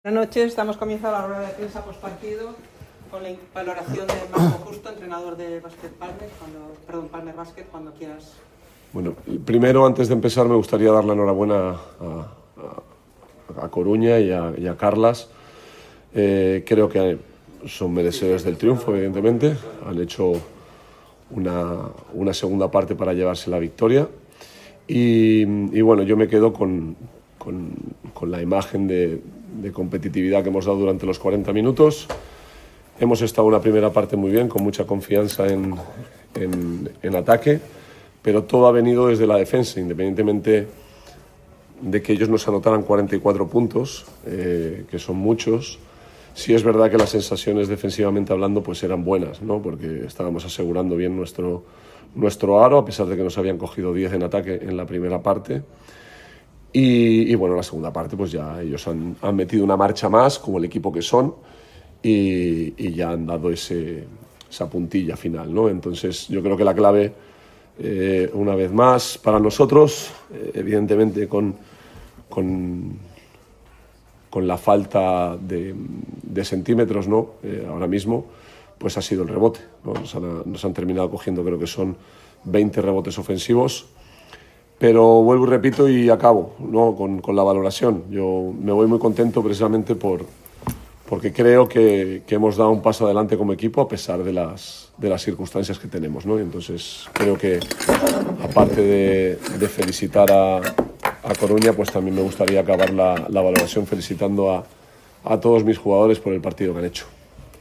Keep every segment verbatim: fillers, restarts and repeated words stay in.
Buenas noches, estamos comenzando la rueda de prensa postpartido con la valoración de Marco Justo, entrenador de Básquet Palmer, cuando, perdón, Palmer Básquet, cuando quieras. Bueno, primero, antes de empezar, me gustaría dar la enhorabuena a, a, a Coruña y a, y a Carlas. Eh, creo que son merecedores del triunfo, evidentemente. Han hecho una, una segunda parte para llevarse la victoria. Y, y bueno, yo me quedo con, con, con la imagen de, de competitividad que hemos dado durante los cuarenta minutos. Hemos estado una primera parte muy bien, con mucha confianza en, en, en ataque, pero todo ha venido desde la defensa, independientemente de que ellos nos anotaran cuarenta y cuatro puntos, eh, que son muchos. Sí es verdad que las sensaciones defensivamente hablando pues eran buenas, ¿no? Porque estábamos asegurando bien nuestro, nuestro aro, a pesar de que nos habían cogido diez en ataque en la primera parte. Y, y bueno, la segunda parte pues ya ellos han, han metido una marcha más, como el equipo que son, y, y ya han dado ese, esa puntilla final, ¿no? Entonces yo creo que la clave, eh, una vez más, para nosotros, eh, evidentemente con, con, con la falta de, de centímetros, ¿no? Eh, ahora mismo, pues ha sido el rebote, ¿no? Nos han, nos han terminado cogiendo, creo que son veinte rebotes ofensivos. Pero vuelvo y repito y acabo, ¿no? con, con la valoración. Yo me voy muy contento precisamente por, porque creo que, que hemos dado un paso adelante como equipo a pesar de las, de las circunstancias que tenemos, ¿no? Y entonces creo que, aparte de, de felicitar a, a Coruña, pues también me gustaría acabar la, la valoración felicitando a, a todos mis jugadores por el partido que han hecho.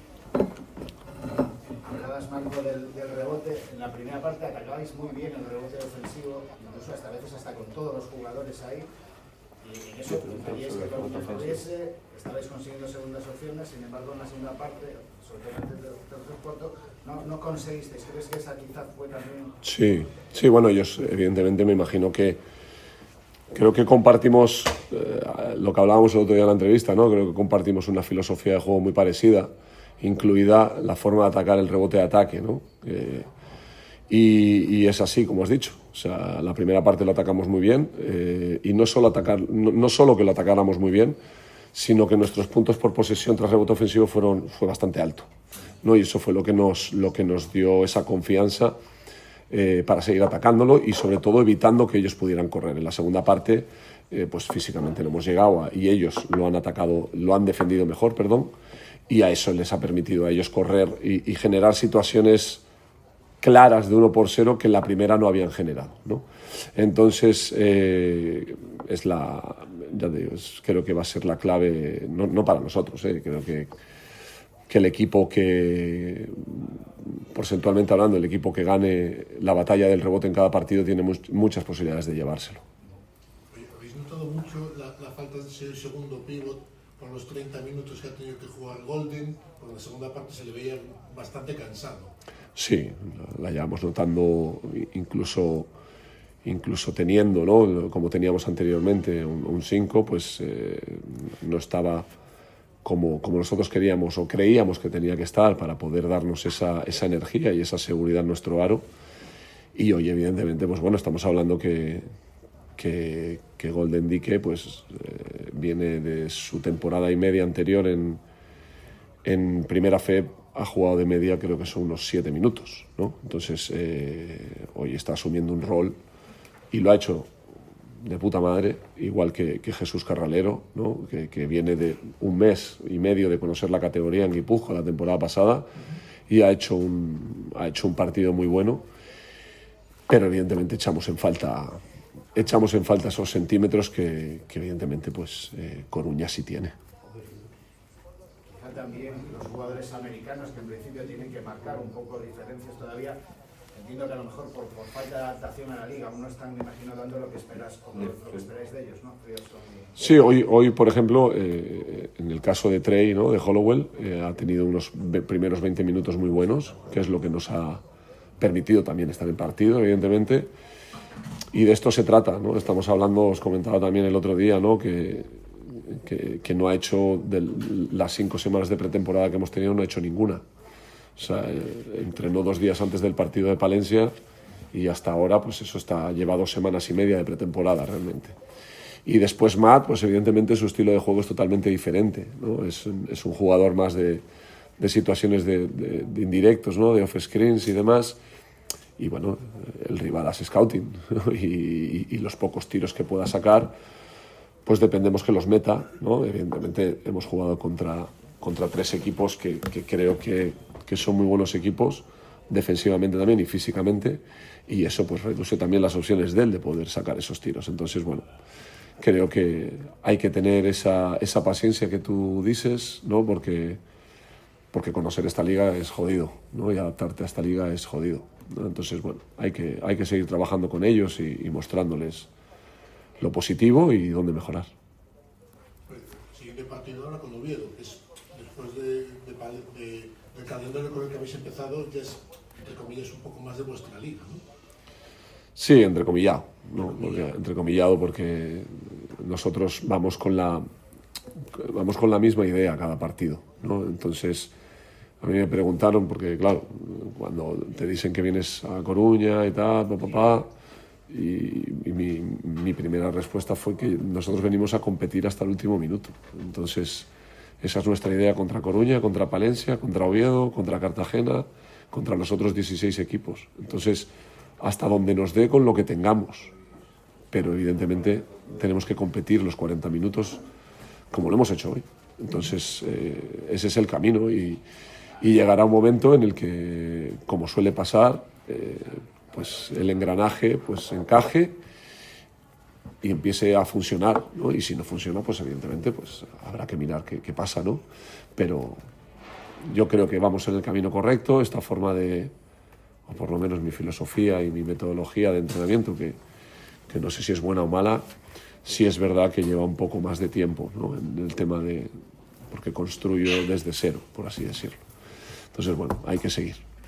Hablabas, Marco, del, del rebote. En la primera parte atacabais muy bien el rebote ofensivo, incluso hasta a veces hasta con todos los jugadores ahí, y en eso preguntaríais que Coruña corriese, estabais consiguiendo segundas opciones, sin embargo en la segunda parte, sobre todo antes del tercer cuarto, no, no conseguisteis. ¿Crees que esa quizás fue también...? Sí, sí, bueno, ellos evidentemente me imagino que creo que compartimos eh, lo que hablábamos el otro día en la entrevista, ¿no? Creo que compartimos una filosofía de juego muy parecida, incluida la forma de atacar el rebote de ataque, ¿no? Eh, y, y es así, como has dicho. O sea, la primera parte lo atacamos muy bien, eh, y no solo, atacar, no, no solo que lo atacáramos muy bien, sino que nuestros puntos por posesión tras rebote ofensivo fueron, fue bastante alto, ¿no? Y eso fue lo que nos, lo que nos dio esa confianza eh, para seguir atacándolo y sobre todo evitando que ellos pudieran correr. En la segunda parte, eh, pues físicamente no hemos llegado a, y ellos lo han atacado, lo han defendido mejor, perdón, y a eso les ha permitido a ellos correr y, y generar situaciones claras de uno por cero que en la primera no habían generado, ¿no? Entonces, eh, es la, ya digo, es, creo que va a ser la clave, no, no para nosotros, eh, creo que, que el equipo que, porcentualmente hablando, el equipo que gane la batalla del rebote en cada partido tiene mu muchas posibilidades de llevárselo. ¿Habéis notado mucho la, la falta de ese segundo pívot por los treinta minutos que ha tenido que jugar Golden? Por la segunda parte se le veía bastante cansado. Sí, la llevamos notando, incluso, incluso teniendo, ¿no? Como teníamos anteriormente, un cinco, pues eh, no estaba como, como nosotros queríamos o creíamos que tenía que estar para poder darnos esa, esa energía y esa seguridad en nuestro aro. Y hoy, evidentemente, pues bueno, estamos hablando que, que, que Golden Dike pues, eh, viene de su temporada y media anterior en, en Primera F E B. Ha jugado de media, creo que son unos siete minutos, ¿no? Entonces, eh, hoy está asumiendo un rol y lo ha hecho de puta madre, igual que, que Jesús Carralero, ¿no? Que, que viene de un mes y medio de conocer la categoría en Guipúzcoa la temporada pasada y ha hecho un, ha hecho un partido muy bueno, pero evidentemente echamos en falta, echamos en falta esos centímetros que, que evidentemente pues, eh, Coruña sí tiene. También los jugadores americanos que en principio tienen que marcar un poco diferencias todavía. Entiendo que a lo mejor por, por falta de adaptación a la liga aún no están, me imagino, dando lo que esperas, como lo que esperáis de ellos, ¿no? Sí, hoy, hoy por ejemplo, eh, en el caso de Trey, ¿no? De Hollowell, eh, ha tenido unos primeros veinte minutos muy buenos, que es lo que nos ha permitido también estar en partido, evidentemente. Y de esto se trata, ¿no? Estamos hablando, os comentaba también el otro día, ¿no? Que Que, que no ha hecho, de las cinco semanas de pretemporada que hemos tenido, no ha hecho ninguna. O sea, eh, entrenó dos días antes del partido de Palencia y hasta ahora, pues eso está, lleva dos semanas y media de pretemporada realmente. Y después Matt, pues evidentemente su estilo de juego es totalmente diferente, ¿no? Es, es un jugador más de, de situaciones de, de, de indirectos, ¿no? De off-screens y demás. Y bueno, el rival hace scouting, ¿no? y, y, y los pocos tiros que pueda sacar, pues dependemos que los meta, ¿no? Evidentemente hemos jugado contra, contra tres equipos que, que creo que, que son muy buenos equipos, defensivamente también y físicamente, y eso pues reduce también las opciones de él de poder sacar esos tiros. Entonces, bueno, creo que hay que tener esa, esa paciencia que tú dices, ¿no? Porque, porque conocer esta liga es jodido, ¿no? Y adaptarte a esta liga es jodido, ¿no? Entonces, bueno, hay que, hay que seguir trabajando con ellos y, y mostrándoles lo positivo y dónde mejorar. El siguiente partido ahora con Oviedo, que es después de, de, de, del calendario con el que habéis empezado, ya es, entre comillas, un poco más de vuestra liga, ¿no? Sí, entrecomillado, ¿no? Porque, entrecomillado porque nosotros vamos con la vamos con la misma idea cada partido, ¿no? Entonces, a mí me preguntaron, porque claro, cuando te dicen que vienes a Coruña y tal, papá, pa, pa, y, y mi, mi primera respuesta fue que nosotros venimos a competir hasta el último minuto. Entonces, esa es nuestra idea contra Coruña, contra Palencia, contra Oviedo, contra Cartagena, contra los otros dieciséis equipos. Entonces, hasta donde nos dé con lo que tengamos. Pero evidentemente tenemos que competir los cuarenta minutos como lo hemos hecho hoy. Entonces, eh, ese es el camino y, y llegará un momento en el que, como suele pasar, eh, pues el engranaje pues encaje y empiece a funcionar, ¿no? Y si no funciona, pues evidentemente pues habrá que mirar qué, qué pasa, ¿no? Pero yo creo que vamos en el camino correcto. Esta forma de, o por lo menos mi filosofía y mi metodología de entrenamiento, que, que no sé si es buena o mala, sí es verdad que lleva un poco más de tiempo, ¿no? En el tema de, porque construyo desde cero, por así decirlo. Entonces, bueno, hay que seguir.